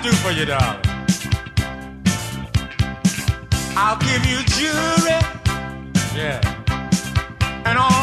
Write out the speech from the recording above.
do for you, darling? I'll give you jewelry, yeah, and all